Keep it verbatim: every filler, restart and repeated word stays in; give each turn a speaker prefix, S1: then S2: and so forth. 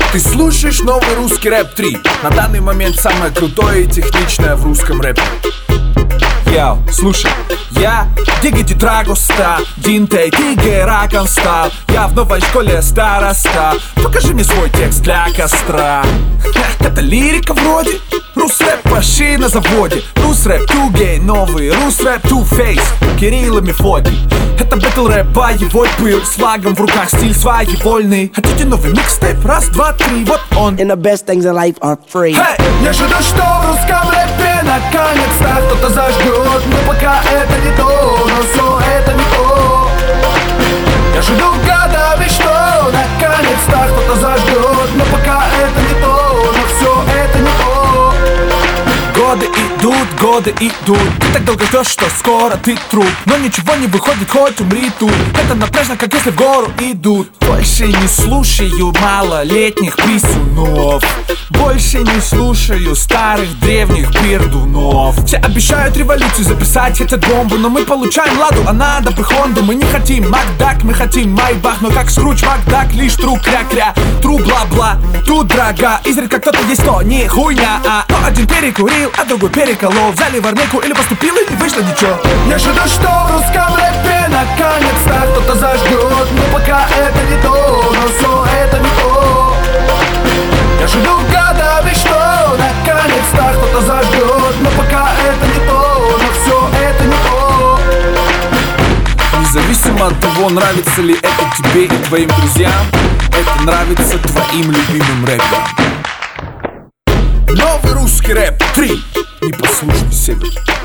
S1: Ты слушаешь новый русский рэп три. На данный момент самое крутое и техничное в русском рэпе. Йоу, слушай, я Дигити Драгоста, Динтей, Тиге Раконстал. Я в новой школе староста. Покажи мне свой текст для костра. Это лирика вроде рус-рэп паши на заводе. Рус-рэп Тугей новый, рус-рэп Ту-фейс, Кирилл и Мефодий. Это бэтл-рэп боевой пыл, с флагом в руках, стиль своевольный. Хотите новый микстейп? Раз, два, три, вот он.
S2: And the best things in life are free.
S1: Hey! Я жду, что в русском рэпе наконец-то кто-то зажгет. Но пока это не то, но все это не то. Я жду годами, что наконец-то кто-то зажгет. Но пока это не то, но все это не то. Годы идут, годы идут. Ты так долго ждешь, что скоро ты труп. Но ничего не выходит, хоть умри тут. Это напряжно, как если в гору идут. Больше не слушаю малолетних писюнов. Больше не слушаю старых древних пердунов. Все обещают революцию записать, хотят бомбу. Но мы получаем ладу, а надо бы Хонду. Мы не хотим Макдак, мы хотим Майбах. Но как Скрудж Макдак, лишь тру кря-кря. Тру бла-бла, тут драга. Изредка кто-то есть, то не хуйня, а но один перекурил, а другой переколол. Взяли в армейку или поступил, и не вышло ничего. Я жду, что в русском рэпе наконец-то кто-то зажгет. Но пока это не то, но все это не то. Я жду годами, что наконец-то кто-то зажгет. Но пока это не то, но все это не то. Независимо от того, нравится ли это тебе и твоим друзьям, это нравится твоим любимым рэперам. Новый русский рэп три. Не послушай Север.